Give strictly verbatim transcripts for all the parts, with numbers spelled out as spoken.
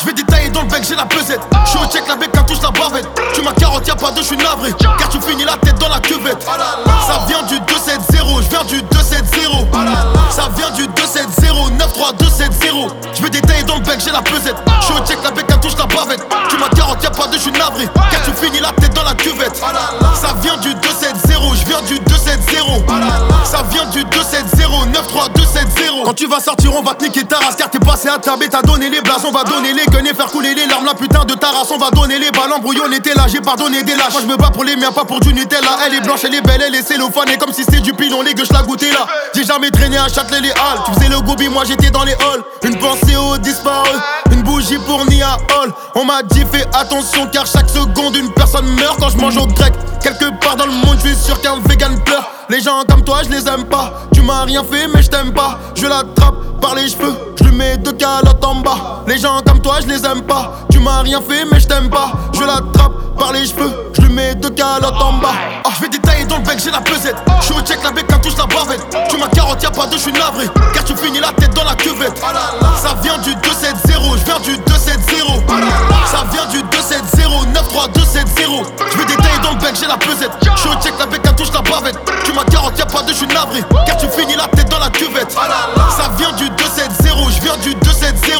Je vais détailler dans le bec, j'ai la pesette. J'suis au check, la bécane touche la bavette. Tu m'as carotte, y'a pas de, j'suis navré. Car tu finis la tête dans la cuvette. Ça vient du deux sept zéro, j'viens du deux sept zéro. Ça vient du deux sept zéro, neuf trois deux sept zéro. Je vais détailler dans le bec, j'ai la pesette. J'suis au check, la bécane touche la bavette. Tu m'as carotte, y'a pas de, j'suis navré. Car tu finis la tête dans la cuvette. Ça vient du deux sept zéro, j'viens du deux sept zéro. Ça vient du deux sept zéro, neuf trois deux sept zéro. Quand tu vas sortir, on va te niquer ta race. Car t'es passé à tabé, t'as donné les blases. On va donner les guns et faire couler les larmes. La putain de ta race, on va donner les balles. Embrouillon était là, j'ai pardonné des lâches. Moi je me bats pour les miens, pas pour du Nutella. Elle est blanche, elle est belle, elle est cellophane. Et comme si c'était du pilon, les gueux, je la goûtais là. J'ai jamais traîné à Châtelet les halles. Tu faisais le gobi, moi j'étais dans les halls. Une pensée aux disparus, une bougie pour Nia Hall. On m'a dit fais attention car chaque seconde une personne meurt quand je mange au grec. Quelque part dans le monde, je suis sûr qu'un vegan pleure. Les gens comme toi, je les aime pas. Tu m'as rien fait, mais je t'aime pas. Je l'attrape par les cheveux, je lui mets deux calottes en bas. Les gens comme toi, je les aime pas. Tu m'as rien fait, mais je t'aime pas. Je l'attrape par les cheveux, je lui mets deux calottes en bas. Ah, je vais détailler dans le bec, j'ai la pesette. Je suis au check, la bécane touche la bavette. Tu m'as carotte, y'a pas de, je suis navré. Car tu finis la tête dans la cuvette. Ça vient du deux sept zéro, je viens du deux sept zéro. Ça vient du deux sept zéro, neuf trois deux sept zéro. Je vais détailler dans le bec, j'ai la pesette. Je suis au check, la bécane touche la bavette. Tu m'as carotte, y'a pas de, je suis navré. Car tu finis la tête dans la cuvette. Ça vient du deux sept zéro, je viens du deux sept zéro.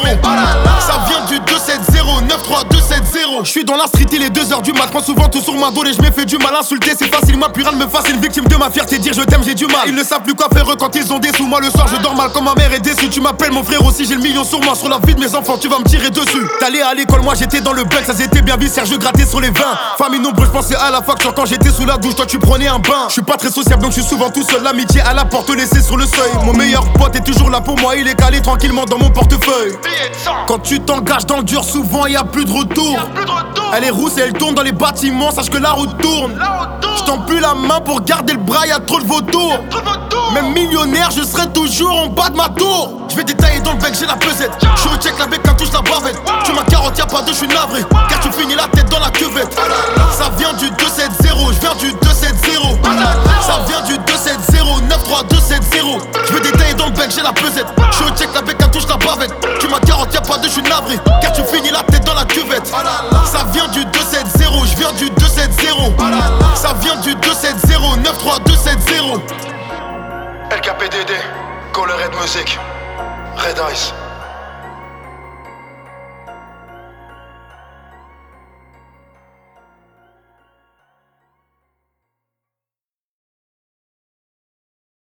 Ça vient du deux sept zéro, neuf trois deux sept zéro. Je suis dans la street, il est deux heures du mat. Prends souvent tout sur ma dos et je m'ai fait du mal. Insulter c'est facile, ma plus rien ne me fasse une victime de ma fierté. Dire je t'aime, j'ai du mal. Ils ne savent plus quoi faire eux quand ils ont des sous. Moi le soir je dors mal quand ma mère est déçue. Tu m'appelles mon frère aussi, j'ai le million sur moi. Sur la vie de mes enfants, tu vas me tirer dessus. T'allais à l'école, moi j'étais dans le bec. Ça s'était bien vu, Serge gratté sur les vins. Famille nombreuse, je pensais à la facture quand j'étais sous la douche. Toi tu prenais un bain. Je suis pas très sociable donc je suis souvent tout seul. L'amitié à la porte laissée sur le seuil. Mon meilleur pote est toujours là pour moi. Il est calé tranquillement dans mon portefeuille. Quand tu t'engages dans le dur, souvent y a plus de retour. Elle est rousse et elle tourne dans les bâtiments, sache que la route tourne. Je tends plus la main pour garder le bras, y'a trop de vautours. Même millionnaire, je serai toujours en bas de ma tour. Je vais détailler dans le bec, j'ai la pesette. Je suis au check, la bécane touche la bavette. Tu m'as carotte, y'a pas de, je suis navré. Car tu finis la tête dans la cuvette. Ça vient du deux sept zéro, je viens du deux sept zéro. Ça vient du deux sept zéro, neuf trois deux sept zéro. Je vais détailler dans le bec, j'ai la pesette. Je suis au check, la bécane touche la bavette. Tu m'as carotte, y'a pas de, je suis navré. Car tu finis la tête dans la cuvette. Ça vient du deux sept zéro, je viens du deux sept zéro. Ça vient du deux sept zéro, neuf trois deux sept zéro. L K P D D, Colored Music, Red Ice.